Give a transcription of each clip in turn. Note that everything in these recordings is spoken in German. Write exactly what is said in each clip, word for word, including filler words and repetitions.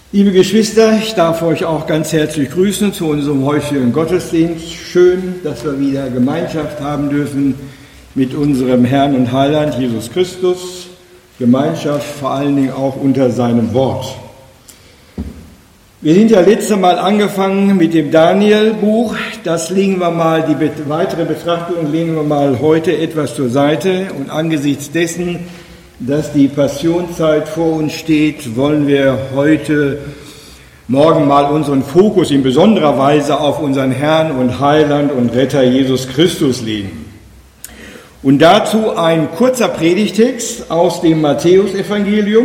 Liebe Geschwister, ich darf euch auch ganz herzlich grüßen zu unserem heutigen Gottesdienst. Schön, dass wir wieder Gemeinschaft haben dürfen mit unserem Herrn und Heiland Jesus Christus. Gemeinschaft vor allen Dingen auch unter seinem Wort. Wir sind ja letztes Mal angefangen mit dem Daniel-Buch. Das legen wir mal, die weitere Betrachtung legen wir mal heute etwas zur Seite. Und angesichts dessen, dass die Passionszeit vor uns steht, wollen wir heute Morgen mal unseren Fokus in besonderer Weise auf unseren Herrn und Heiland und Retter Jesus Christus legen. Und dazu ein kurzer Predigtext aus dem Matthäusevangelium,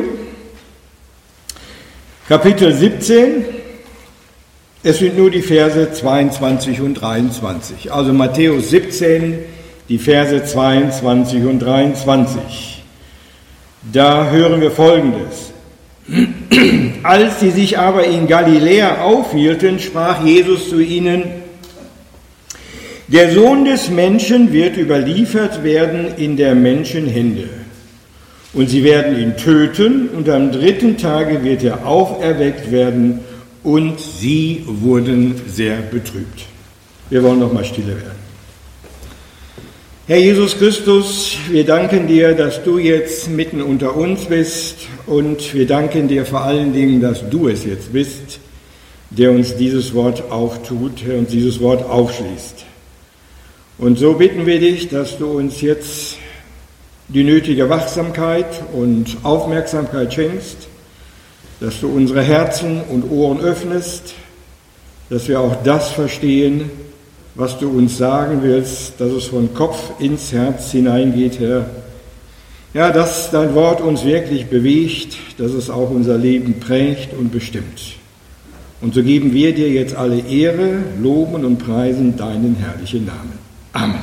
Kapitel siebzehn. Es sind nur die Verse zweiundzwanzig und dreiundzwanzig. Also Matthäus siebzehn, die Verse zweiundzwanzig und dreiundzwanzig. Da hören wir Folgendes. Als sie sich aber in Galiläa aufhielten, sprach Jesus zu ihnen: Der Sohn des Menschen wird überliefert werden in der Menschen Hände. Und sie werden ihn töten, und am dritten Tage wird er auferweckt werden. Und sie wurden sehr betrübt. Wir wollen noch mal stille werden. Herr Jesus Christus, wir danken dir, dass du jetzt mitten unter uns bist, und wir danken dir vor allen Dingen, dass du es jetzt bist, der uns dieses Wort auftut, der uns dieses Wort aufschließt. Und so bitten wir dich, dass du uns jetzt die nötige Wachsamkeit und Aufmerksamkeit schenkst, dass du unsere Herzen und Ohren öffnest, dass wir auch das verstehen, was du uns sagen willst, dass es von Kopf ins Herz hineingeht, Herr. Ja, dass dein Wort uns wirklich bewegt, dass es auch unser Leben prägt und bestimmt. Und so geben wir dir jetzt alle Ehre, loben und preisen deinen herrlichen Namen. Amen.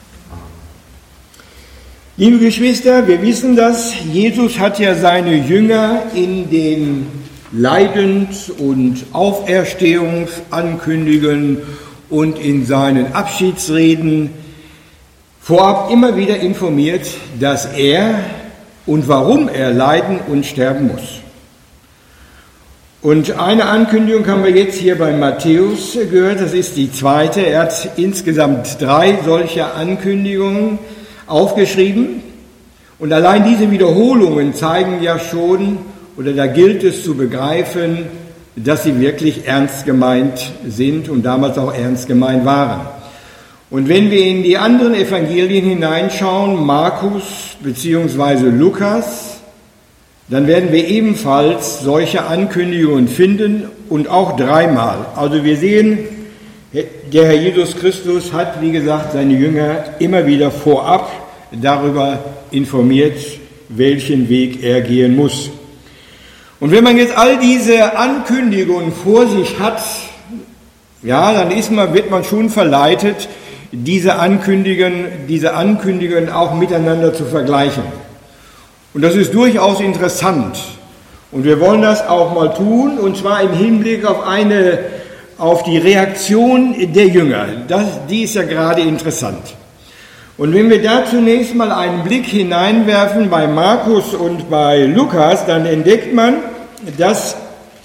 Liebe Geschwister, wir wissen das, Jesus hat ja seine Jünger in den Leidens- und Auferstehungsankündigungen und in seinen Abschiedsreden vorab immer wieder informiert, dass er und warum er leiden und sterben muss. Und eine Ankündigung haben wir jetzt hier bei Matthäus gehört, das ist die zweite. Er hat insgesamt drei solcher Ankündigungen aufgeschrieben. Und allein diese Wiederholungen zeigen ja schon, oder da gilt es zu begreifen, dass sie wirklich ernst gemeint sind und damals auch ernst gemeint waren. Und wenn wir in die anderen Evangelien hineinschauen, Markus bzw. Lukas, dann werden wir ebenfalls solche Ankündigungen finden und auch dreimal. Also wir sehen, der Herr Jesus Christus hat, wie gesagt, seine Jünger immer wieder vorab darüber informiert, welchen Weg er gehen muss. Und wenn man jetzt all diese Ankündigungen vor sich hat, ja, dann ist man, wird man schon verleitet, diese Ankündigungen, diese Ankündigungen auch miteinander zu vergleichen. Und das ist durchaus interessant. Und wir wollen das auch mal tun, und zwar im Hinblick auf eine, auf die Reaktion der Jünger. Das, die ist ja gerade interessant. Und wenn wir da zunächst mal einen Blick hineinwerfen bei Markus und bei Lukas, dann entdeckt man, dass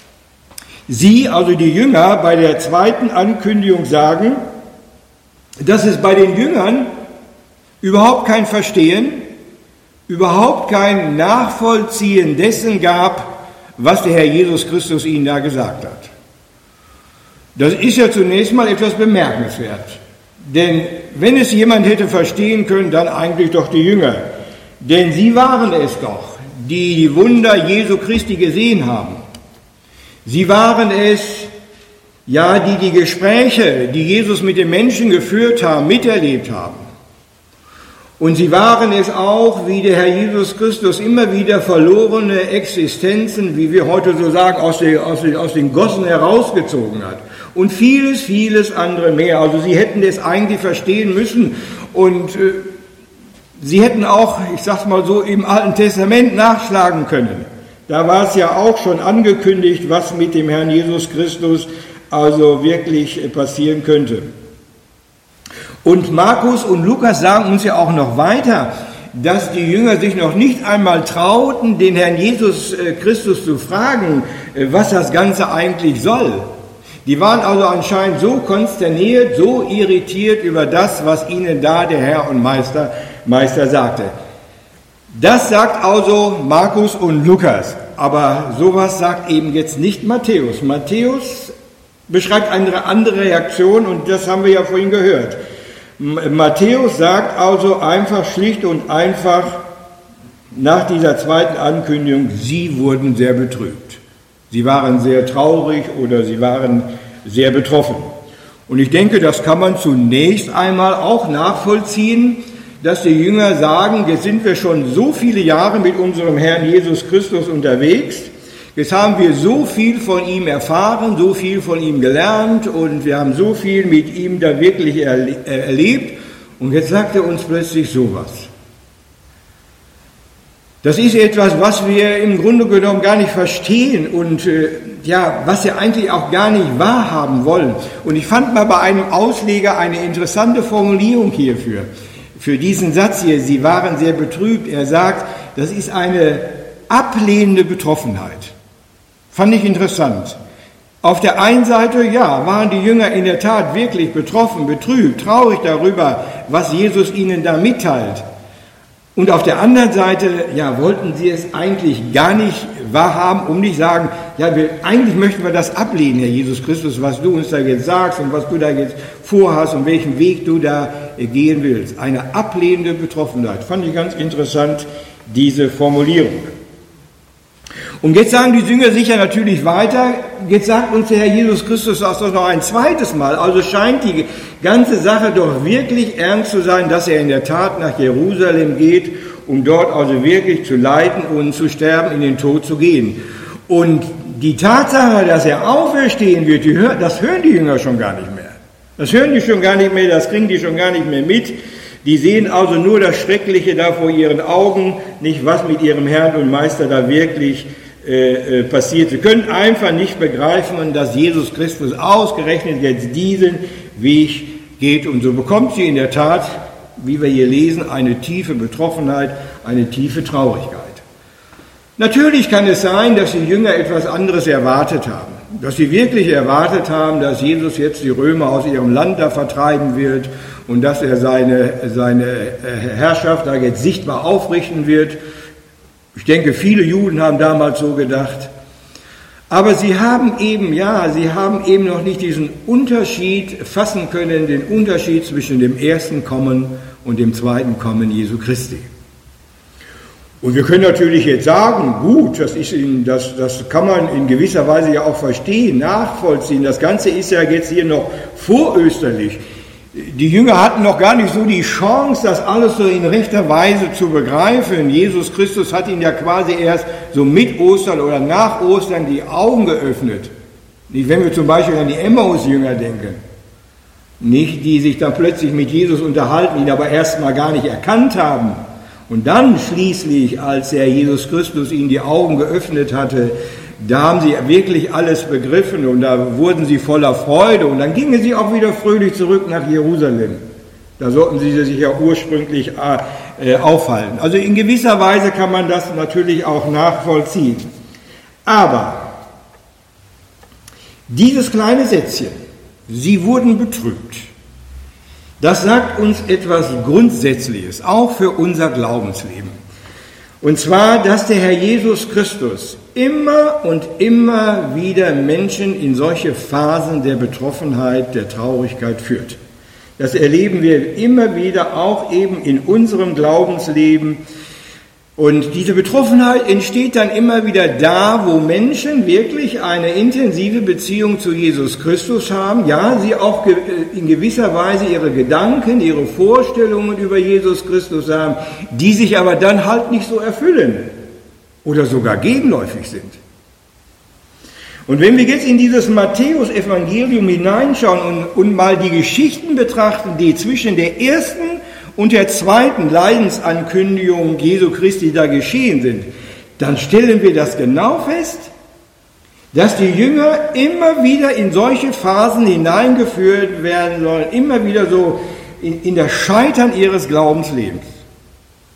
sie, also die Jünger, bei der zweiten Ankündigung sagen, dass es bei den Jüngern überhaupt kein Verstehen, überhaupt kein Nachvollziehen dessen gab, was der Herr Jesus Christus ihnen da gesagt hat. Das ist ja zunächst mal etwas bemerkenswert. Denn wenn es jemand hätte verstehen können, dann eigentlich doch die Jünger. Denn sie waren es doch, die die Wunder Jesu Christi gesehen haben. Sie waren es, ja, die die Gespräche, die Jesus mit den Menschen geführt haben, miterlebt haben. Und sie waren es auch, wie der Herr Jesus Christus immer wieder verlorene Existenzen, wie wir heute so sagen, aus den, aus den, aus den Gossen herausgezogen hat. Und vieles, vieles andere mehr. Also sie hätten das eigentlich verstehen müssen. Und äh, sie hätten auch, ich sag's mal so, im Alten Testament nachschlagen können. Da war es ja auch schon angekündigt, was mit dem Herrn Jesus Christus also wirklich passieren könnte. Und Markus und Lukas sagen uns ja auch noch weiter, dass die Jünger sich noch nicht einmal trauten, den Herrn Jesus Christus zu fragen, was das Ganze eigentlich soll. Die waren also anscheinend so konsterniert, so irritiert über das, was ihnen da der Herr und Meister, Meister sagte. Das sagt also Markus und Lukas, aber sowas sagt eben jetzt nicht Matthäus. Matthäus beschreibt eine andere Reaktion und das haben wir ja vorhin gehört. Matthäus sagt also einfach schlicht und einfach nach dieser zweiten Ankündigung, sie wurden sehr betrübt. Sie waren sehr traurig oder sie waren sehr betroffen. Und ich denke, das kann man zunächst einmal auch nachvollziehen, dass die Jünger sagen, jetzt sind wir schon so viele Jahre mit unserem Herrn Jesus Christus unterwegs, jetzt haben wir so viel von ihm erfahren, so viel von ihm gelernt und wir haben so viel mit ihm da wirklich erle- erlebt und jetzt sagt er uns plötzlich sowas. Das ist etwas, was wir im Grunde genommen gar nicht verstehen und äh, ja, was wir eigentlich auch gar nicht wahrhaben wollen. Und ich fand mal bei einem Ausleger eine interessante Formulierung hierfür. Für diesen Satz hier, sie waren sehr betrübt. Er sagt, das ist eine ablehnende Betroffenheit. Fand ich interessant. Auf der einen Seite, ja, waren die Jünger in der Tat wirklich betroffen, betrübt, traurig darüber, was Jesus ihnen da mitteilt. Und auf der anderen Seite, ja, wollten sie es eigentlich gar nicht wahrhaben, um nicht sagen, ja, wir, eigentlich möchten wir das ablehnen, Herr Jesus Christus, was du uns da jetzt sagst und was du da jetzt vorhast und welchen Weg du da gehen willst. Eine ablehnende Betroffenheit. Fand ich ganz interessant, diese Formulierung. Und jetzt sagen die Jünger sicher natürlich weiter, jetzt sagt uns der Herr Jesus Christus das doch noch ein zweites Mal, also scheint die ganze Sache doch wirklich ernst zu sein, dass er in der Tat nach Jerusalem geht, um dort also wirklich zu leiden und zu sterben, in den Tod zu gehen. Und die Tatsache, dass er auferstehen wird, die, das hören die Jünger schon gar nicht mehr. Das hören die schon gar nicht mehr, das kriegen die schon gar nicht mehr mit. Die sehen also nur das Schreckliche da vor ihren Augen, nicht was mit ihrem Herrn und Meister da wirklich äh, passiert. Sie können einfach nicht begreifen, dass Jesus Christus ausgerechnet jetzt diesen Weg geht. Und so bekommt sie in der Tat, wie wir hier lesen, eine tiefe Betroffenheit, eine tiefe Traurigkeit. Natürlich kann es sein, dass die Jünger etwas anderes erwartet haben. Dass sie wirklich erwartet haben, dass Jesus jetzt die Römer aus ihrem Land da vertreiben wird und dass er seine, seine Herrschaft da jetzt sichtbar aufrichten wird. Ich denke, viele Juden haben damals so gedacht. Aber sie haben eben, ja, sie haben eben noch nicht diesen Unterschied fassen können, den Unterschied zwischen dem ersten Kommen und dem zweiten Kommen Jesu Christi. Und wir können natürlich jetzt sagen, gut, das, ist in, das, das kann man in gewisser Weise ja auch verstehen, nachvollziehen. Das Ganze ist ja jetzt hier noch vorösterlich. Die Jünger hatten noch gar nicht so die Chance, das alles so in rechter Weise zu begreifen. Jesus Christus hat ihnen ja quasi erst so mit Ostern oder nach Ostern die Augen geöffnet. Nicht, wenn wir zum Beispiel an die Emmaus-Jünger denken. Nicht, die sich dann plötzlich mit Jesus unterhalten, ihn aber erst mal gar nicht erkannt haben. Und dann schließlich, als der Jesus Christus ihnen die Augen geöffnet hatte, da haben sie wirklich alles begriffen und da wurden sie voller Freude und dann gingen sie auch wieder fröhlich zurück nach Jerusalem. Da sollten sie sich ja ursprünglich äh, aufhalten. Also in gewisser Weise kann man das natürlich auch nachvollziehen. Aber dieses kleine Sätzchen, sie wurden betrübt, das sagt uns etwas Grundsätzliches, auch für unser Glaubensleben. Und zwar, dass der Herr Jesus Christus immer und immer wieder Menschen in solche Phasen der Betroffenheit, der Traurigkeit führt. Das erleben wir immer wieder, auch eben in unserem Glaubensleben. Und diese Betroffenheit entsteht dann immer wieder da, wo Menschen wirklich eine intensive Beziehung zu Jesus Christus haben. Ja, sie auch in gewisser Weise ihre Gedanken, ihre Vorstellungen über Jesus Christus haben, die sich aber dann halt nicht so erfüllen oder sogar gegenläufig sind. Und wenn wir jetzt in dieses Matthäus-Evangelium hineinschauen und, und mal die Geschichten betrachten, die zwischen der ersten und der zweiten Leidensankündigung Jesu Christi da geschehen sind, dann stellen wir das genau fest, dass die Jünger immer wieder in solche Phasen hineingeführt werden sollen, immer wieder so in, in das Scheitern ihres Glaubenslebens.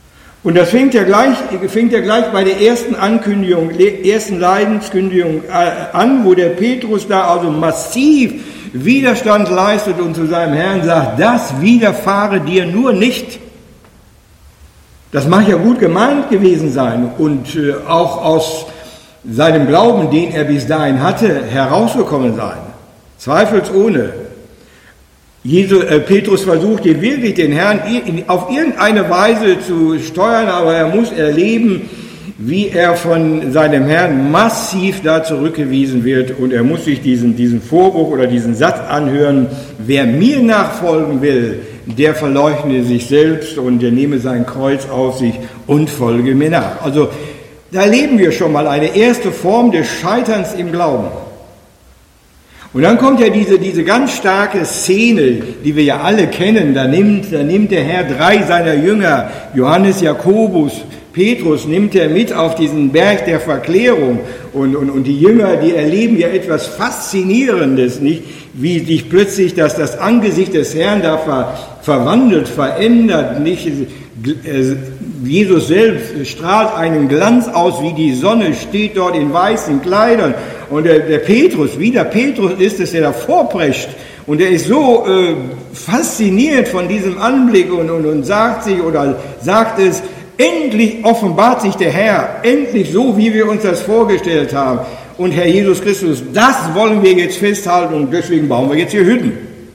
Und das fängt ja gleich, fängt ja gleich bei der ersten Ankündigung, ersten Leidenskündigung an, wo der Petrus da also massiv Widerstand leistet und zu seinem Herrn sagt, das widerfahre dir nur nicht. Das mag ja gut gemeint gewesen sein und auch aus seinem Glauben, den er bis dahin hatte, herausgekommen sein. Zweifelsohne. Jesus, äh, Petrus versucht hier wirklich den Herrn auf irgendeine Weise zu steuern, aber er muss erleben, wie er von seinem Herrn massiv da zurückgewiesen wird und er muss sich diesen, diesen Vorwurf oder diesen Satz anhören, wer mir nachfolgen will, der verleugne sich selbst und der nehme sein Kreuz auf sich und folge mir nach. Also da erleben wir schon mal eine erste Form des Scheiterns im Glauben. Und dann kommt ja diese, diese ganz starke Szene, die wir ja alle kennen. Da nimmt, da nimmt der Herr drei seiner Jünger, Johannes, Jakobus, Petrus, nimmt er mit auf diesen Berg der Verklärung. Und, und, und die Jünger, die erleben ja etwas Faszinierendes, nicht? Wie sich plötzlich das, das Angesicht des Herrn da ver, verwandelt, verändert, nicht? Jesus selbst strahlt einen Glanz aus wie die Sonne, steht dort in weißen Kleidern. Und der, der Petrus, wie der Petrus ist es, der da vorprescht. Und er ist so äh, fasziniert von diesem Anblick und, und, und sagt sich oder sagt es, endlich offenbart sich der Herr, endlich so, wie wir uns das vorgestellt haben. Und Herr Jesus Christus, das wollen wir jetzt festhalten und deswegen bauen wir jetzt hier Hütten.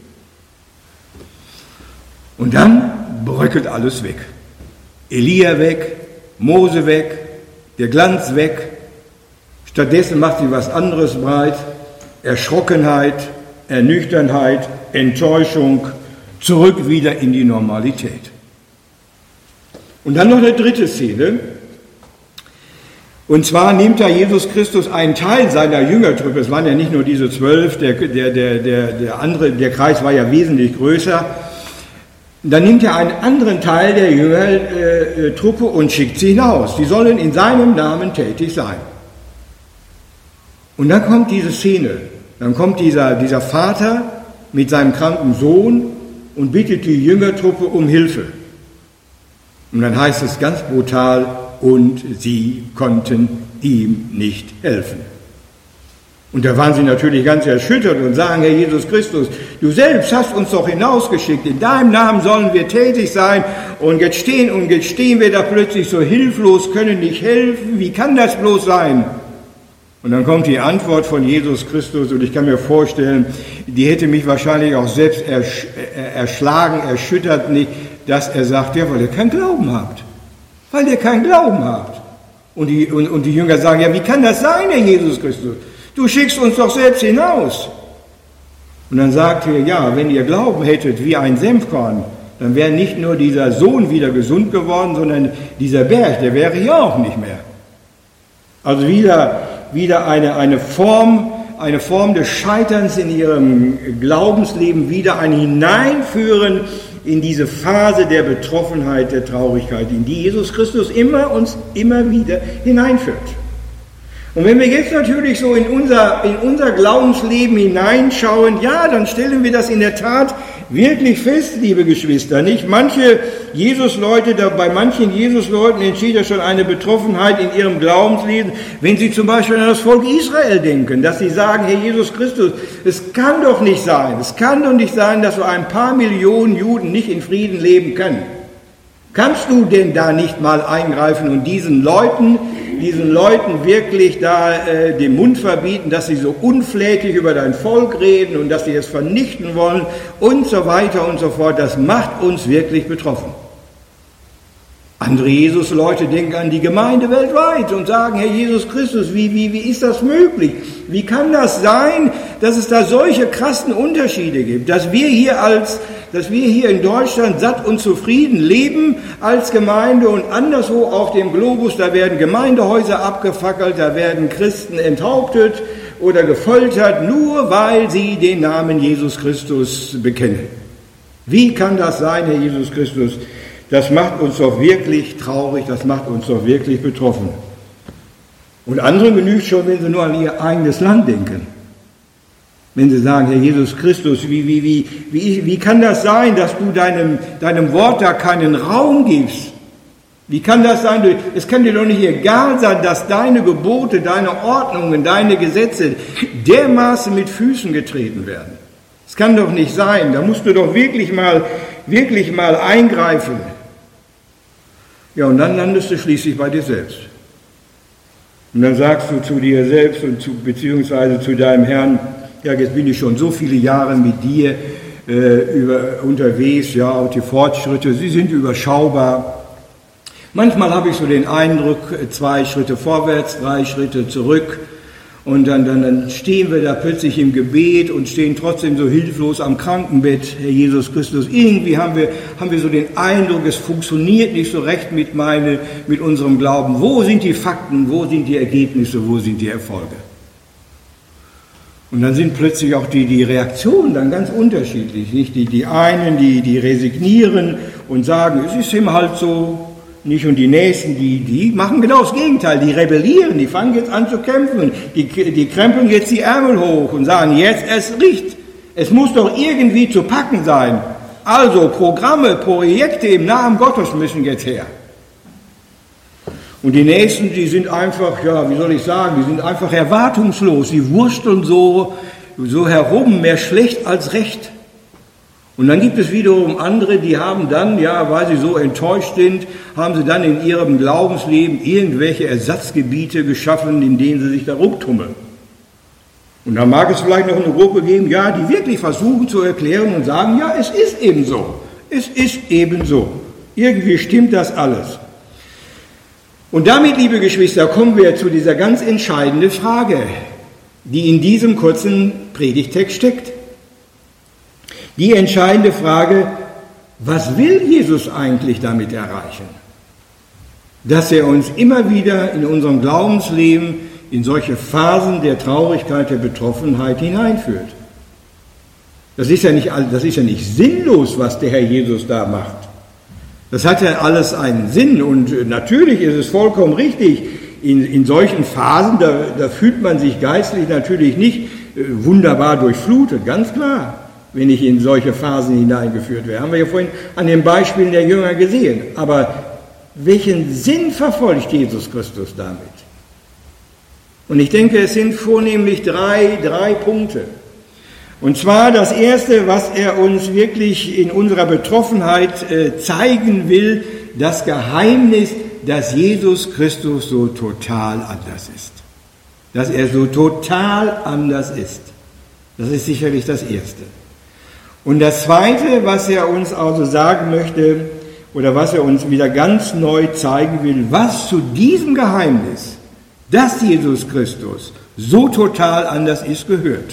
Und dann bröckelt alles weg. Elia weg, Mose weg, der Glanz weg. Stattdessen macht sie was anderes breit. Erschrockenheit, Ernüchternheit, Enttäuschung, zurück wieder in die Normalität. Und dann noch eine dritte Szene. Und zwar nimmt da Jesus Christus einen Teil seiner Jüngertruppe. Es waren ja nicht nur diese zwölf, der, der, der, der, der andere, der Kreis war ja wesentlich größer. Dann nimmt er einen anderen Teil der Jüngertruppe und schickt sie hinaus. Sie sollen in seinem Namen tätig sein. Und dann kommt diese Szene. Dann kommt dieser, dieser Vater mit seinem kranken Sohn und bittet die Jüngertruppe um Hilfe. Und dann heißt es ganz brutal, und sie konnten ihm nicht helfen. Und da waren sie natürlich ganz erschüttert und sagen, Herr Jesus Christus, du selbst hast uns doch hinausgeschickt, in deinem Namen sollen wir tätig sein und jetzt stehen und jetzt stehen wir da plötzlich so hilflos, können nicht helfen, wie kann das bloß sein? Und dann kommt die Antwort von Jesus Christus und ich kann mir vorstellen, die hätte mich wahrscheinlich auch selbst ersch- erschlagen, erschüttert nicht, dass er sagt, ja, weil ihr keinen Glauben habt. Weil ihr keinen Glauben habt. Und die, und, und die Jünger sagen, ja, wie kann das sein, Herr Jesus Christus? Du schickst uns doch selbst hinaus. Und dann sagt er, ja, wenn ihr Glauben hättet wie ein Senfkorn, dann wäre nicht nur dieser Sohn wieder gesund geworden, sondern dieser Berg, der wäre hier auch nicht mehr. Also wieder, wieder eine, eine Form, eine Form des Scheiterns in ihrem Glaubensleben, wieder ein Hineinführen in diese Phase der Betroffenheit, der Traurigkeit, in die Jesus Christus immer uns immer wieder hineinführt. Und wenn wir jetzt natürlich so in unser, in unser Glaubensleben hineinschauen, ja, dann stellen wir das in der Tat wirklich fest, liebe Geschwister, nicht? Manche Jesus-Leute, da, bei manchen Jesus-Leuten entsteht ja schon eine Betroffenheit in ihrem Glaubensleben, wenn sie zum Beispiel an das Volk Israel denken, dass sie sagen, Herr Jesus Christus, es kann doch nicht sein, es kann doch nicht sein, dass so ein paar Millionen Juden nicht in Frieden leben können. Kannst du denn da nicht mal eingreifen und diesen Leuten, diesen Leuten wirklich da äh, den Mund verbieten, dass sie so unflätig über dein Volk reden und dass sie es vernichten wollen und so weiter und so fort. Das macht uns wirklich betroffen. Andere Jesus-Leute denken an die Gemeinde weltweit und sagen, Herr Jesus Christus, wie, wie, wie ist das möglich? Wie kann das sein, dass es da solche krassen Unterschiede gibt, dass wir hier als, dass wir hier in Deutschland satt und zufrieden leben als Gemeinde und anderswo auf dem Globus, da werden Gemeindehäuser abgefackelt, da werden Christen enthauptet oder gefoltert, nur weil sie den Namen Jesus Christus bekennen. Wie kann das sein, Herr Jesus Christus? Das macht uns doch wirklich traurig, das macht uns doch wirklich betroffen. Und anderen genügt schon, wenn sie nur an ihr eigenes Land denken. Wenn sie sagen, Herr Jesus Christus, wie, wie, wie, wie, wie kann das sein, dass du deinem, deinem Wort da keinen Raum gibst? Wie kann das sein? Es kann dir doch nicht egal sein, dass deine Gebote, deine Ordnungen, deine Gesetze dermaßen mit Füßen getreten werden. Das kann doch nicht sein. Da musst du doch wirklich mal, wirklich mal eingreifen. Ja, und dann landest du schließlich bei dir selbst. Und dann sagst du zu dir selbst und zu, beziehungsweise zu deinem Herrn, ja, jetzt bin ich schon so viele Jahre mit dir äh, über, unterwegs, ja, und die Fortschritte, sie sind überschaubar. Manchmal habe ich so den Eindruck, zwei Schritte vorwärts, drei Schritte zurück und dann, dann, dann stehen wir da plötzlich im Gebet und stehen trotzdem so hilflos am Krankenbett, Herr Jesus Christus. Irgendwie haben wir, haben wir so den Eindruck, es funktioniert nicht so recht mit, meine, mit unserem Glauben. Wo sind die Fakten, wo sind die Ergebnisse, wo sind die Erfolge? Und dann sind plötzlich auch die, die Reaktionen dann ganz unterschiedlich. Nicht? Die, die einen, die, die resignieren und sagen, es ist ihm halt so. Nicht, und die Nächsten, die, die machen genau das Gegenteil, die rebellieren, die fangen jetzt an zu kämpfen, die, die krempeln jetzt die Ärmel hoch und sagen, jetzt erst recht, es muss doch irgendwie zu packen sein. Also Programme, Projekte im Namen Gottes müssen jetzt her. Und die Nächsten, die sind einfach, ja, wie soll ich sagen, die sind einfach erwartungslos, die wursteln so, so herum, mehr schlecht als recht. Und dann gibt es wiederum andere, die haben dann, ja, weil sie so enttäuscht sind, haben sie dann in ihrem Glaubensleben irgendwelche Ersatzgebiete geschaffen, in denen sie sich da rumtummeln. Und dann mag es vielleicht noch eine Gruppe geben, ja, die wirklich versuchen zu erklären und sagen, ja, es ist eben so. Es ist eben so. Irgendwie stimmt das alles. Und damit, liebe Geschwister, kommen wir zu dieser ganz entscheidenden Frage, die in diesem kurzen Predigtext steckt. Die entscheidende Frage, was will Jesus eigentlich damit erreichen? Dass er uns immer wieder in unserem Glaubensleben in solche Phasen der Traurigkeit, der Betroffenheit hineinführt. Das ist ja nicht, das ist ja nicht sinnlos, was der Herr Jesus da macht. Das hat ja alles einen Sinn und natürlich ist es vollkommen richtig, in, in solchen Phasen, da, da fühlt man sich geistlich natürlich nicht äh, wunderbar durchflutet, ganz klar. Wenn ich in solche Phasen hineingeführt werde. Haben wir ja vorhin an den Beispielen der Jünger gesehen. Aber welchen Sinn verfolgt Jesus Christus damit? Und ich denke, es sind vornehmlich drei, drei Punkte. Und zwar das Erste, was er uns wirklich in unserer Betroffenheit äh, zeigen will, das Geheimnis, dass Jesus Christus so total anders ist. Dass er so total anders ist. Das ist sicherlich das Erste. Und das Zweite, was er uns also sagen möchte, oder was er uns wieder ganz neu zeigen will, was zu diesem Geheimnis, dass Jesus Christus so total anders ist, gehört.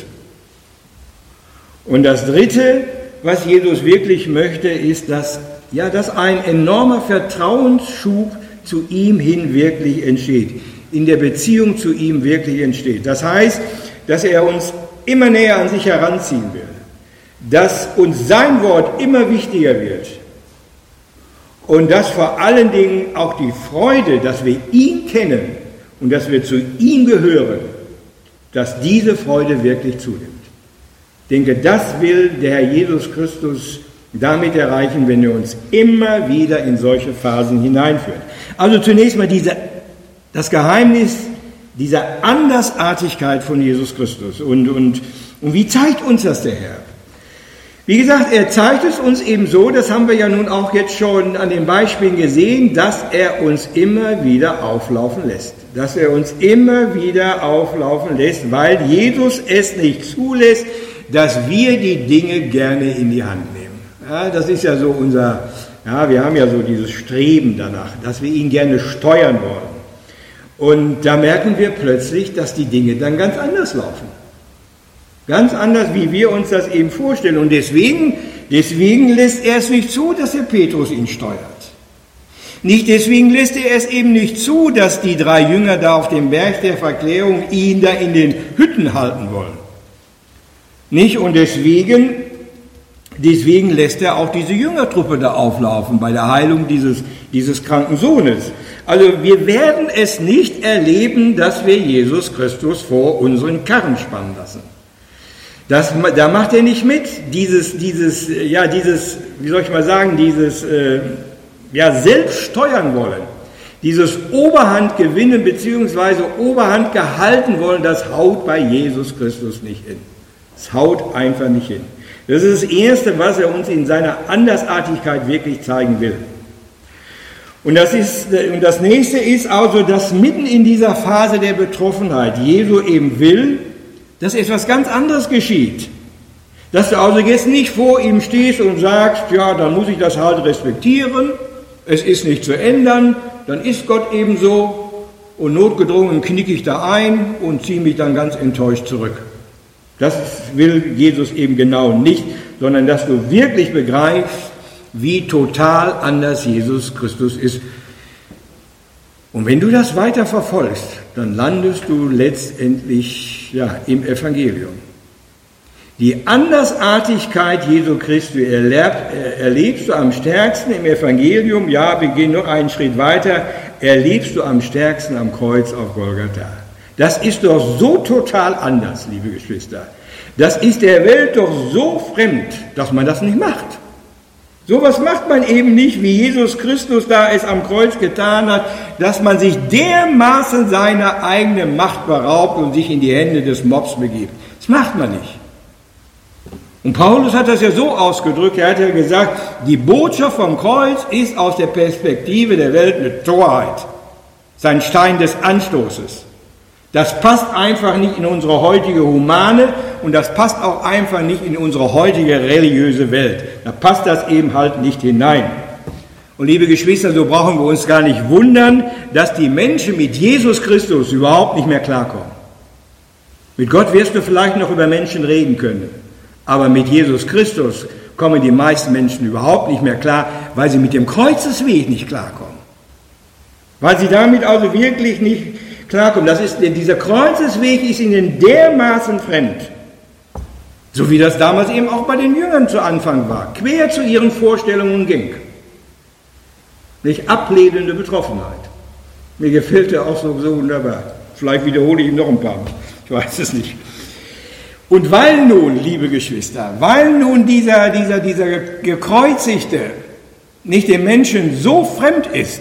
Und das Dritte, was Jesus wirklich möchte, ist, dass, ja, dass ein enormer Vertrauensschub zu ihm hin wirklich entsteht, in der Beziehung zu ihm wirklich entsteht. Das heißt, dass er uns immer näher an sich heranziehen will. Dass uns sein Wort immer wichtiger wird und dass vor allen Dingen auch die Freude, dass wir ihn kennen und dass wir zu ihm gehören, dass diese Freude wirklich zunimmt. Ich denke, das will der Herr Jesus Christus damit erreichen, wenn er uns immer wieder in solche Phasen hineinführt. Also zunächst mal diese, das Geheimnis dieser Andersartigkeit von Jesus Christus. Und, und, und wie zeigt uns das der Herr? Wie gesagt, er zeigt es uns eben so, das haben wir ja nun auch jetzt schon an den Beispielen gesehen, dass er uns immer wieder auflaufen lässt. Dass er uns immer wieder auflaufen lässt, weil Jesus es nicht zulässt, dass wir die Dinge gerne in die Hand nehmen. Ja, das ist ja so unser, ja, wir haben ja so dieses Streben danach, dass wir ihn gerne steuern wollen. Und da merken wir plötzlich, dass die Dinge dann ganz anders laufen. Ganz anders, wie wir uns das eben vorstellen. Und deswegen, deswegen lässt er es nicht zu, dass der Petrus ihn steuert. Nicht deswegen lässt er es eben nicht zu, dass die drei Jünger da auf dem Berg der Verklärung ihn da in den Hütten halten wollen. Nicht? Und deswegen, deswegen lässt er auch diese Jüngertruppe da auflaufen bei der Heilung dieses, dieses kranken Sohnes. Also wir werden es nicht erleben, dass wir Jesus Christus vor unseren Karren spannen lassen. Das, da macht er nicht mit, dieses, dieses, ja, dieses, wie soll ich mal sagen, dieses, äh, ja, selbst steuern wollen. dieses Oberhand gewinnen bzw. Oberhand gehalten wollen, das haut bei Jesus Christus nicht hin. Es haut einfach nicht hin. Das ist das Erste, was er uns in seiner Andersartigkeit wirklich zeigen will. Und das, ist, und das Nächste ist also, dass mitten in dieser Phase der Betroffenheit Jesu eben will, dass etwas ganz anderes geschieht. Dass du also jetzt nicht vor ihm stehst und sagst, ja, dann muss ich das halt respektieren, es ist nicht zu ändern, dann ist Gott eben so und notgedrungen knicke ich da ein und ziehe mich dann ganz enttäuscht zurück. Das will Jesus eben genau nicht, sondern dass du wirklich begreifst, wie total anders Jesus Christus ist. Und wenn du das weiter verfolgst, dann landest du letztendlich ja, im Evangelium. Die Andersartigkeit Jesu Christi erlebst du am stärksten im Evangelium. Ja, wir gehen noch einen Schritt weiter. Erlebst du am stärksten am Kreuz auf Golgatha. Das ist doch so total anders, liebe Geschwister. Das ist der Welt doch so fremd, dass man das nicht macht. Sowas macht man eben nicht, wie Jesus Christus da es am Kreuz getan hat, dass man sich dermaßen seiner eigenen Macht beraubt und sich in die Hände des Mobs begibt. Das macht man nicht. Und Paulus hat das ja so ausgedrückt, er hat ja gesagt, die Botschaft vom Kreuz ist aus der Perspektive der Welt eine Torheit. Sein Stein des Anstoßes. Das passt einfach nicht in unsere heutige humane und das passt auch einfach nicht in unsere heutige religiöse Welt. Da passt das eben halt nicht hinein. Und liebe Geschwister, so brauchen wir uns gar nicht wundern, dass die Menschen mit Jesus Christus überhaupt nicht mehr klarkommen. Mit Gott wirst du vielleicht noch über Menschen reden können, aber mit Jesus Christus kommen die meisten Menschen überhaupt nicht mehr klar, weil sie mit dem Kreuzesweg nicht klarkommen. Weil sie damit also wirklich nicht klarkommen. Das ist, dieser Kreuzesweg ist ihnen dermaßen fremd. So wie das damals eben auch bei den Jüngern zu Anfang war. Quer zu ihren Vorstellungen ging. Nicht ablehnende Betroffenheit. Mir gefällt der Ausdruck so wunderbar. Vielleicht wiederhole ich ihn noch ein paar Mal. Ich weiß es nicht. Und weil nun, liebe Geschwister, weil nun dieser, dieser, dieser Gekreuzigte nicht dem Menschen so fremd ist,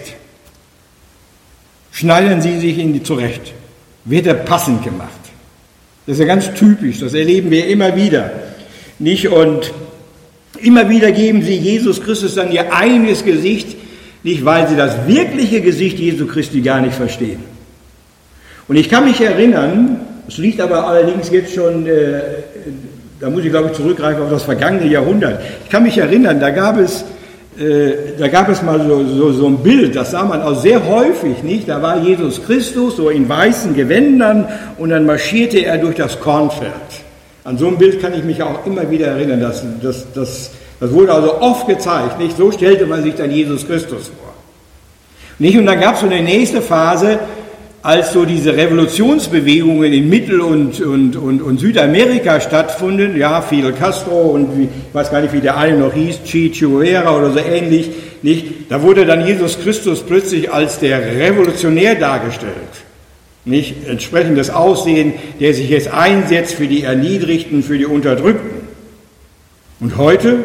schneiden sie sich in die zurecht. Wird er passend gemacht. Das ist ja ganz typisch, das erleben wir immer wieder. Nicht? Und immer wieder geben sie Jesus Christus dann ihr eigenes Gesicht, nicht weil sie das wirkliche Gesicht Jesu Christi gar nicht verstehen. Und ich kann mich erinnern, es liegt aber allerdings jetzt schon, äh, da muss ich glaube ich zurückgreifen auf das vergangene Jahrhundert. Ich kann mich erinnern, da gab es Äh, da gab es mal so, so, so ein Bild, das sah man auch sehr häufig, nicht? Da war Jesus Christus so in weißen Gewändern und dann marschierte er durch das Kornfeld. An so ein Bild kann ich mich auch immer wieder erinnern, das, das, das, das wurde also oft gezeigt, nicht? So stellte man sich dann Jesus Christus vor. Nicht? Und dann gab es so eine nächste Phase, als so diese Revolutionsbewegungen in Mittel- und, und, und, und Südamerika stattfanden, ja, Fidel Castro und wie, ich weiß gar nicht, wie der eine noch hieß, Che Guevara oder so ähnlich, nicht? Da wurde dann Jesus Christus plötzlich als der Revolutionär dargestellt, nicht? Entsprechendes Aussehen, der sich jetzt einsetzt für die Erniedrigten, für die Unterdrückten. Und heute,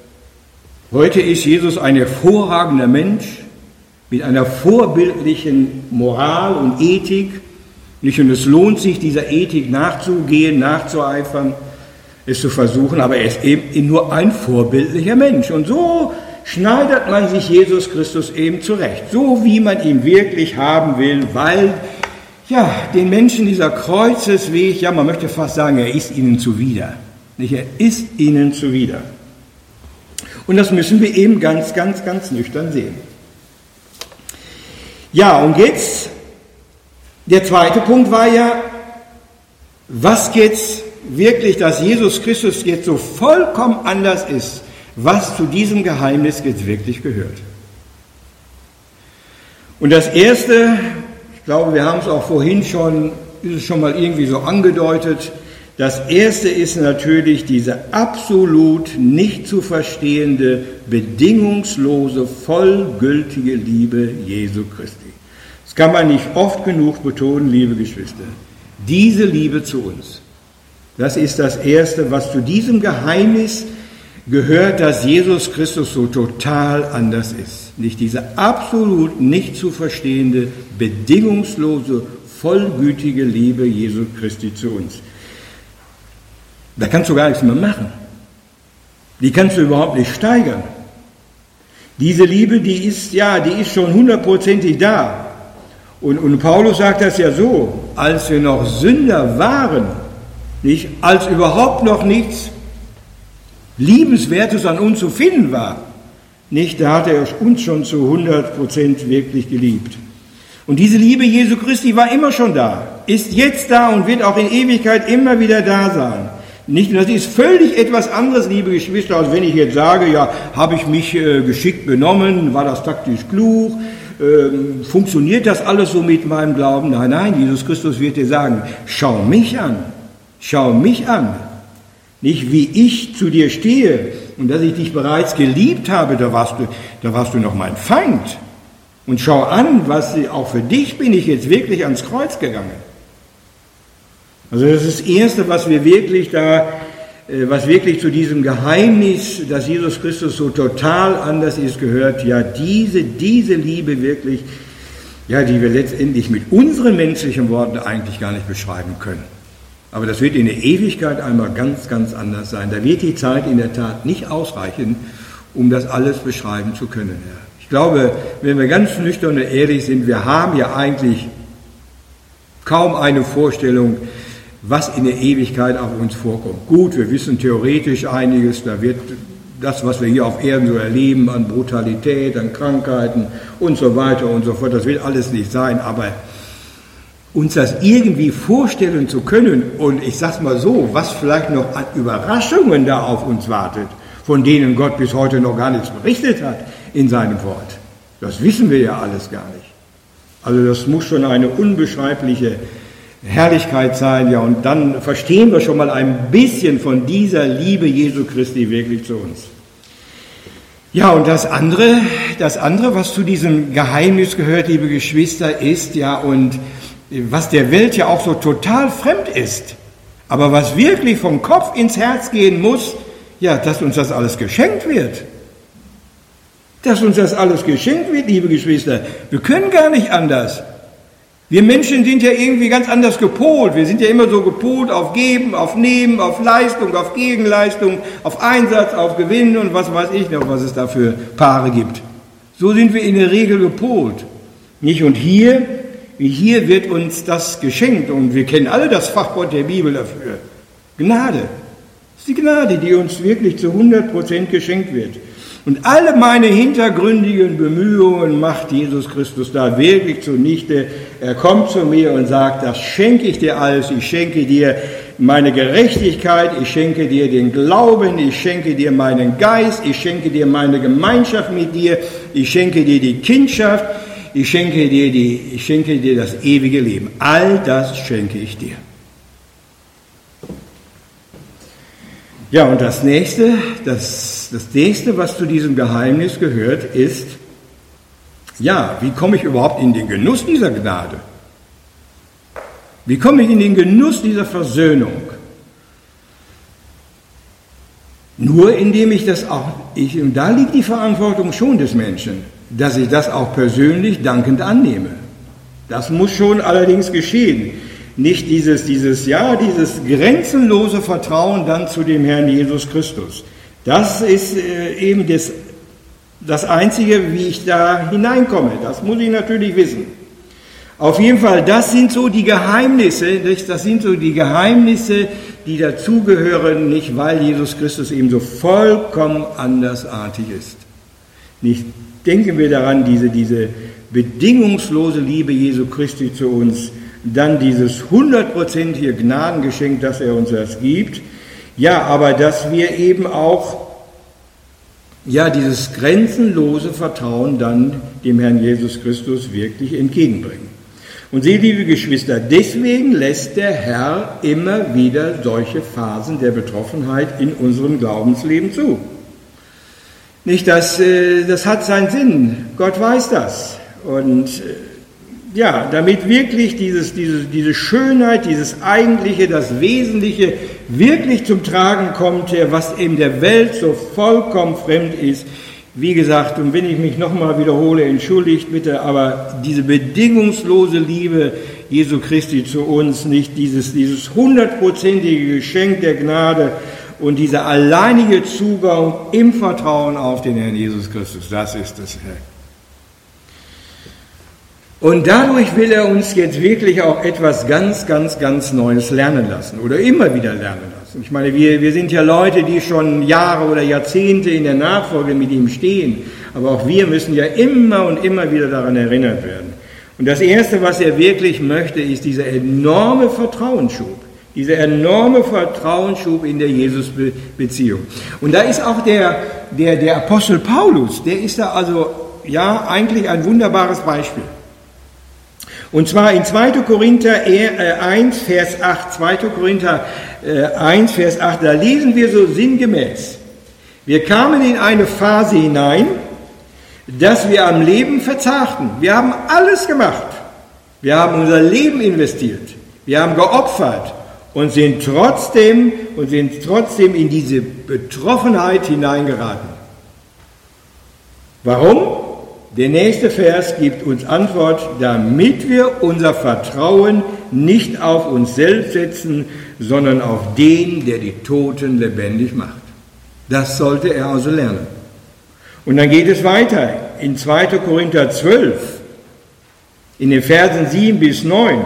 heute ist Jesus ein hervorragender Mensch, mit einer vorbildlichen Moral und Ethik. Nicht? Und es lohnt sich, dieser Ethik nachzugehen, nachzueifern, es zu versuchen, aber er ist eben nur ein vorbildlicher Mensch. Und so schneidet man sich Jesus Christus eben zurecht, so wie man ihn wirklich haben will, weil ja, den Menschen dieser Kreuzesweg, ja, man möchte fast sagen, er ist ihnen zuwider. Nicht? Er ist ihnen zuwider. Und das müssen wir eben ganz, ganz, ganz nüchtern sehen. Ja, und jetzt, der zweite Punkt war ja, was jetzt wirklich, dass Jesus Christus jetzt so vollkommen anders ist, was zu diesem Geheimnis jetzt wirklich gehört. Und das Erste, ich glaube, wir haben es auch vorhin schon, ist es schon mal irgendwie so angedeutet, das Erste ist natürlich diese absolut nicht zu verstehende, bedingungslose, vollgültige Liebe Jesu Christi. Das kann man nicht oft genug betonen, liebe Geschwister. Diese Liebe zu uns, das ist das Erste, was zu diesem Geheimnis gehört, dass Jesus Christus so total anders ist. Nicht diese absolut nicht zu verstehende, bedingungslose, vollgütige Liebe Jesu Christi zu uns. Da kannst du gar nichts mehr machen. Die kannst du überhaupt nicht steigern. Diese Liebe, die ist, ja, die ist schon hundertprozentig da. Und, und Paulus sagt das ja so, als wir noch Sünder waren, nicht, als überhaupt noch nichts Liebenswertes an uns zu finden war, nicht, da hat er uns schon zu hundert Prozent wirklich geliebt. Und diese Liebe Jesu Christi war immer schon da, ist jetzt da und wird auch in Ewigkeit immer wieder da sein. Nicht, das ist völlig etwas anderes, liebe Geschwister, als wenn ich jetzt sage, ja, habe ich mich äh, geschickt benommen, war das taktisch klug, äh, funktioniert das alles so mit meinem Glauben? Nein, nein, Jesus Christus wird dir sagen, schau mich an, schau mich an, nicht wie ich zu dir stehe und dass ich dich bereits geliebt habe, da warst du, da warst du noch mein Feind. Und schau an, was auch für dich bin ich jetzt wirklich ans Kreuz gegangen. Also das ist das Erste, was wir wirklich da, was wirklich zu diesem Geheimnis, dass Jesus Christus so total anders ist, gehört. Ja, diese, diese Liebe wirklich, ja, die wir letztendlich mit unseren menschlichen Worten eigentlich gar nicht beschreiben können. Aber das wird in der Ewigkeit einmal ganz, ganz anders sein. Da wird die Zeit in der Tat nicht ausreichen, um das alles beschreiben zu können. Ja. Ich glaube, wenn wir ganz nüchtern und ehrlich sind, wir haben ja eigentlich kaum eine Vorstellung, was in der Ewigkeit auf uns vorkommt. Gut, wir wissen theoretisch einiges, da wird das, was wir hier auf Erden so erleben, an Brutalität, an Krankheiten und so weiter und so fort, das wird alles nicht sein, aber uns das irgendwie vorstellen zu können und ich sag's mal so, was vielleicht noch an Überraschungen da auf uns wartet, von denen Gott bis heute noch gar nichts berichtet hat in seinem Wort, das wissen wir ja alles gar nicht. Also das muss schon eine unbeschreibliche Herrlichkeit sein, ja, und dann verstehen wir schon mal ein bisschen von dieser Liebe Jesu Christi wirklich zu uns. Ja, und das andere, das andere, was zu diesem Geheimnis gehört, liebe Geschwister, ist ja, und was der Welt ja auch so total fremd ist, aber was wirklich vom Kopf ins Herz gehen muss, ja, dass uns das alles geschenkt wird. Dass uns das alles geschenkt wird, liebe Geschwister. Wir können gar nicht anders. Wir Menschen sind ja irgendwie ganz anders gepolt. Wir sind ja immer so gepolt auf Geben, auf Nehmen, auf Leistung, auf Gegenleistung, auf Einsatz, auf Gewinn und was weiß ich noch, was es da für Paare gibt. So sind wir in der Regel gepolt. Nicht? Und hier, hier wird uns das geschenkt und wir kennen alle das Fachwort der Bibel dafür. Gnade. Das ist die Gnade, die uns wirklich zu hundert Prozent geschenkt wird. Und alle meine hintergründigen Bemühungen macht Jesus Christus da wirklich zunichte. Er kommt zu mir und sagt, das schenke ich dir alles. Ich schenke dir meine Gerechtigkeit, ich schenke dir den Glauben, ich schenke dir meinen Geist, ich schenke dir meine Gemeinschaft mit dir, ich schenke dir die Kindschaft, ich schenke dir, die, ich schenke dir das ewige Leben. All das schenke ich dir. Ja, und das nächste, das, das nächste, was zu diesem Geheimnis gehört, ist, ja, wie komme ich überhaupt in den Genuss dieser Gnade? Wie komme ich in den Genuss dieser Versöhnung? Nur indem ich das auch, ich, und da liegt die Verantwortung schon des Menschen, dass ich das auch persönlich dankend annehme. Das muss schon allerdings geschehen. Nicht dieses, dieses, ja, dieses grenzenlose Vertrauen dann zu dem Herrn Jesus Christus. Das ist äh, eben das, das Einzige, wie ich da hineinkomme. Das muss ich natürlich wissen. Auf jeden Fall, das sind so die Geheimnisse, das sind so die Geheimnisse, die dazugehören, nicht weil Jesus Christus eben so vollkommen andersartig ist. Nicht denken wir daran, diese, diese bedingungslose Liebe Jesu Christi zu uns, dann dieses hundertprozentige Gnadengeschenk, das er uns erst gibt. Ja, aber dass wir eben auch, ja, dieses grenzenlose Vertrauen dann dem Herrn Jesus Christus wirklich entgegenbringen. Und Sie, liebe Geschwister, deswegen lässt der Herr immer wieder solche Phasen der Betroffenheit in unserem Glaubensleben zu. Nicht, dass, das hat seinen Sinn, Gott weiß das. Und ja, damit wirklich dieses, diese, diese Schönheit, dieses Eigentliche, das Wesentliche wirklich zum Tragen kommt, was eben der Welt so vollkommen fremd ist. Wie gesagt, und wenn ich mich nochmal wiederhole, entschuldigt bitte, aber diese bedingungslose Liebe Jesu Christi zu uns, nicht dieses, dieses hundertprozentige Geschenk der Gnade und dieser alleinige Zugang im Vertrauen auf den Herrn Jesus Christus, das ist das Herr. Und dadurch will er uns jetzt wirklich auch etwas ganz, ganz, ganz Neues lernen lassen oder immer wieder lernen lassen. Ich meine, wir, wir sind ja Leute, die schon Jahre oder Jahrzehnte in der Nachfolge mit ihm stehen, aber auch wir müssen ja immer und immer wieder daran erinnert werden. Und das Erste, was er wirklich möchte, ist dieser enorme Vertrauensschub, dieser enorme Vertrauensschub in der Jesus-Beziehung. Und da ist auch der, der, der Apostel Paulus, der ist da also ja eigentlich ein wunderbares Beispiel. Und zwar in zweiter Korinther eins, Vers acht, zweiter Korinther eins, Vers acht, da lesen wir so sinngemäß: Wir kamen in eine Phase hinein, dass wir am Leben verzagten. Wir haben alles gemacht. Wir haben unser Leben investiert. Wir haben geopfert und sind trotzdem, und sind trotzdem in diese Betroffenheit hineingeraten. Warum? Der nächste Vers gibt uns Antwort: Damit wir unser Vertrauen nicht auf uns selbst setzen, sondern auf den, der die Toten lebendig macht. Das sollte er also lernen. Und dann geht es weiter in zweiter Korinther zwölf, in den Versen sieben bis neun.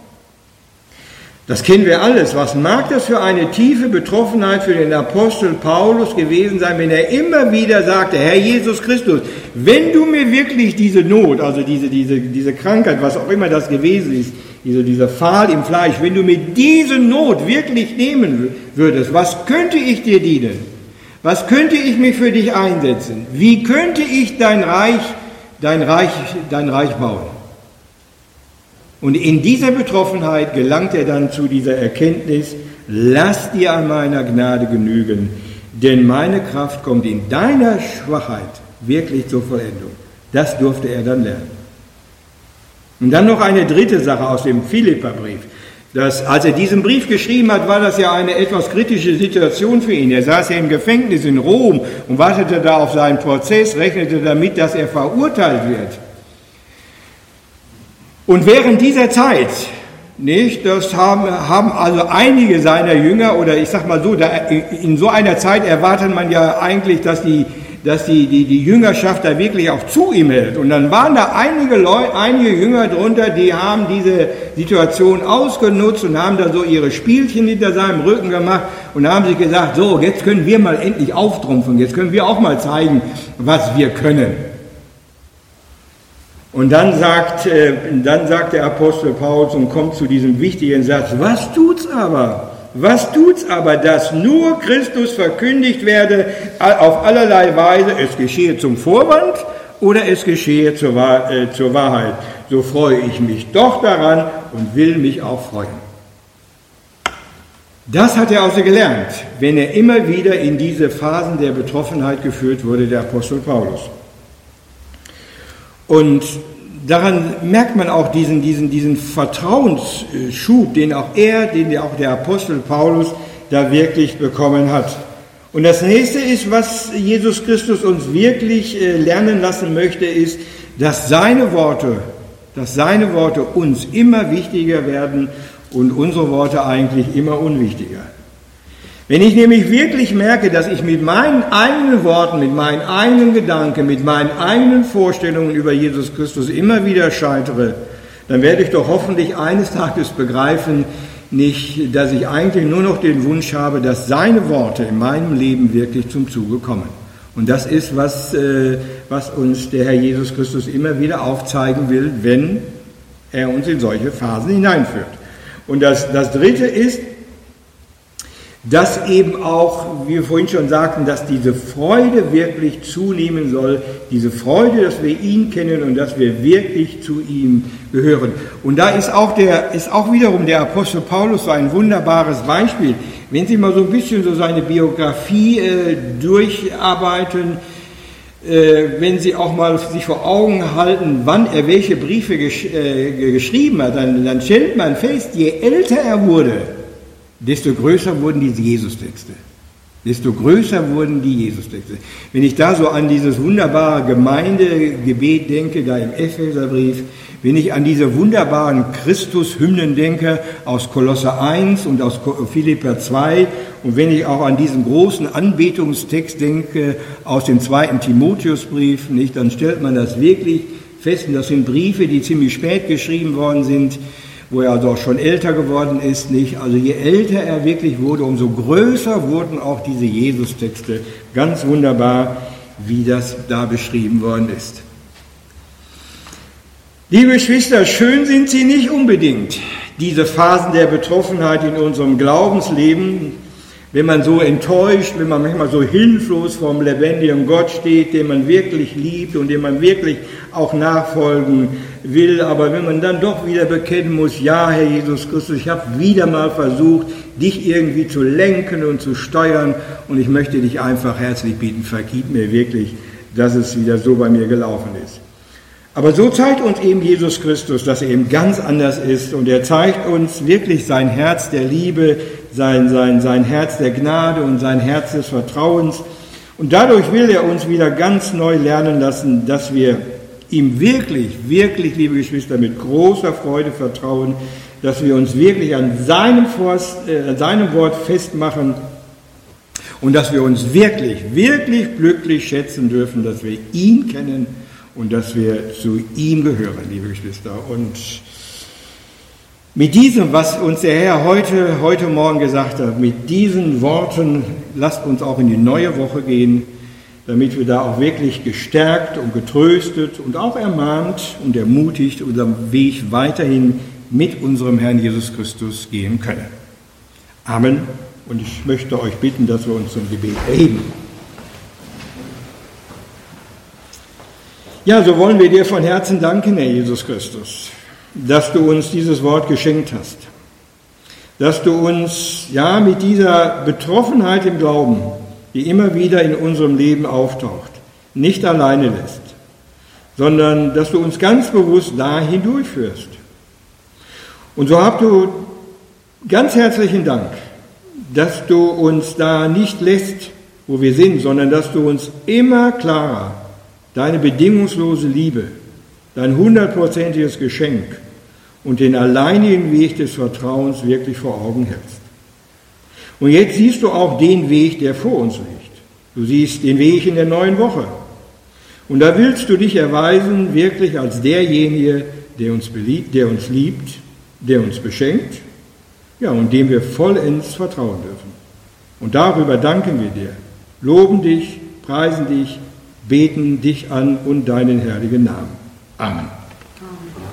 Das kennen wir alles. Was mag das für eine tiefe Betroffenheit für den Apostel Paulus gewesen sein, wenn er immer wieder sagte: Herr Jesus Christus, wenn du mir wirklich diese Not, also diese, diese, diese Krankheit, was auch immer das gewesen ist, diese, dieser Pfahl im Fleisch, wenn du mir diese Not wirklich nehmen würdest, was könnte ich dir dienen? Was könnte ich mich für dich einsetzen? Wie könnte ich dein Reich, dein Reich, dein Reich bauen? Und in dieser Betroffenheit gelangt er dann zu dieser Erkenntnis: Lass dir an meiner Gnade genügen, denn meine Kraft kommt in deiner Schwachheit wirklich zur Vollendung. Das durfte er dann lernen. Und dann noch eine dritte Sache aus dem Philipperbrief. Das, als er diesen Brief geschrieben hat, war das ja eine etwas kritische Situation für ihn. Er saß ja im Gefängnis in Rom und wartete da auf seinen Prozess, rechnete damit, dass er verurteilt wird. Und während dieser Zeit, nicht, das haben, haben also einige seiner Jünger, oder ich sag mal so, da, in so einer Zeit erwartet man ja eigentlich, dass die, dass die, die, die Jüngerschaft da wirklich auch zu ihm hält. Und dann waren da einige Leute, einige Jünger drunter, die haben diese Situation ausgenutzt und haben da so ihre Spielchen hinter seinem Rücken gemacht und haben sich gesagt: So, jetzt können wir mal endlich auftrumpfen, jetzt können wir auch mal zeigen, was wir können. Und dann sagt, äh, dann sagt der Apostel Paulus und kommt zu diesem wichtigen Satz: Was tut's aber? Was tut's aber, dass nur Christus verkündigt werde auf allerlei Weise, es geschehe zum Vorwand oder es geschehe zur, Wahr, äh, zur Wahrheit? So freue ich mich doch daran und will mich auch freuen. Das hat er also gelernt, wenn er immer wieder in diese Phasen der Betroffenheit geführt wurde, der Apostel Paulus. Und daran merkt man auch diesen, diesen, diesen Vertrauensschub, den auch er, den auch der Apostel Paulus da wirklich bekommen hat. Und das nächste ist, was Jesus Christus uns wirklich lernen lassen möchte, ist, dass seine Worte, dass seine Worte uns immer wichtiger werden und unsere Worte eigentlich immer unwichtiger. Wenn ich nämlich wirklich merke, dass ich mit meinen eigenen Worten, mit meinen eigenen Gedanken, mit meinen eigenen Vorstellungen über Jesus Christus immer wieder scheitere, dann werde ich doch hoffentlich eines Tages begreifen, nicht, dass ich eigentlich nur noch den Wunsch habe, dass seine Worte in meinem Leben wirklich zum Zuge kommen. Und das ist, was, äh, was uns der Herr Jesus Christus immer wieder aufzeigen will, wenn er uns in solche Phasen hineinführt. Und das, das Dritte ist, dass eben auch, wie wir vorhin schon sagten, dass diese Freude wirklich zunehmen soll, diese Freude, dass wir ihn kennen und dass wir wirklich zu ihm gehören. Und da ist auch, der, ist auch wiederum der Apostel Paulus so ein wunderbares Beispiel. Wenn Sie mal so ein bisschen so seine Biografie äh, durcharbeiten, wenn Sie auch mal sich vor Augen halten, wann er welche Briefe gesch äh, geschrieben hat, dann, dann stellt man fest, je älter er wurde, desto größer wurden diese Jesus-Texte. Desto größer wurden die Jesus-Texte. Wenn ich da so an dieses wunderbare Gemeindegebet denke, da im Epheserbrief, wenn ich an diese wunderbaren Christus-Hymnen denke, aus Kolosser eins und aus Philipper zwei, und wenn ich auch an diesen großen Anbetungstext denke, aus dem zweiten Timotheusbrief, nicht, dann stellt man das wirklich fest, und das sind Briefe, die ziemlich spät geschrieben worden sind, wo er also auch schon älter geworden ist, nicht? Also je älter er wirklich wurde, umso größer wurden auch diese Jesus-Texte. Ganz wunderbar, wie das da beschrieben worden ist. Liebe Geschwister, schön sind sie nicht unbedingt, diese Phasen der Betroffenheit in unserem Glaubensleben, wenn man so enttäuscht, wenn man manchmal so hilflos vorm lebendigen Gott steht, den man wirklich liebt und dem man wirklich auch nachfolgen will, aber wenn man dann doch wieder bekennen muss, ja, Herr Jesus Christus, ich habe wieder mal versucht, dich irgendwie zu lenken und zu steuern, und ich möchte dich einfach herzlich bitten, vergib mir wirklich, dass es wieder so bei mir gelaufen ist. Aber so zeigt uns eben Jesus Christus, dass er eben ganz anders ist, und er zeigt uns wirklich sein Herz der Liebe, sein, sein, sein Herz der Gnade und sein Herz des Vertrauens. Und dadurch will er uns wieder ganz neu lernen lassen, dass wir ihm wirklich, wirklich, liebe Geschwister, mit großer Freude vertrauen, dass wir uns wirklich an seinem, Forst, äh, an seinem Wort festmachen und dass wir uns wirklich, wirklich glücklich schätzen dürfen, dass wir ihn kennen und dass wir zu ihm gehören, liebe Geschwister. Und mit diesem, was uns der Herr heute, heute Morgen gesagt hat, mit diesen Worten, lasst uns auch in die neue Woche gehen, damit wir da auch wirklich gestärkt und getröstet und auch ermahnt und ermutigt unseren Weg weiterhin mit unserem Herrn Jesus Christus gehen können. Amen. Und ich möchte euch bitten, dass wir uns zum Gebet erheben. Ja, so wollen wir dir von Herzen danken, Herr Jesus Christus, dass du uns dieses Wort geschenkt hast, dass du uns ja mit dieser Betroffenheit im Glauben, die immer wieder in unserem Leben auftaucht, nicht alleine lässt, sondern dass du uns ganz bewusst dahin durchführst. Und so habt du ganz herzlichen Dank, dass du uns da nicht lässt, wo wir sind, sondern dass du uns immer klarer deine bedingungslose Liebe, dein hundertprozentiges Geschenk und den alleinigen Weg des Vertrauens wirklich vor Augen hältst. Und jetzt siehst du auch den Weg, der vor uns liegt. Du siehst den Weg in der neuen Woche. Und da willst du dich erweisen, wirklich als derjenige, der uns beliebt, der uns liebt, der uns beschenkt, ja, und dem wir vollends vertrauen dürfen. Und darüber danken wir dir, loben dich, preisen dich, beten dich an und deinen herrlichen Namen. Amen.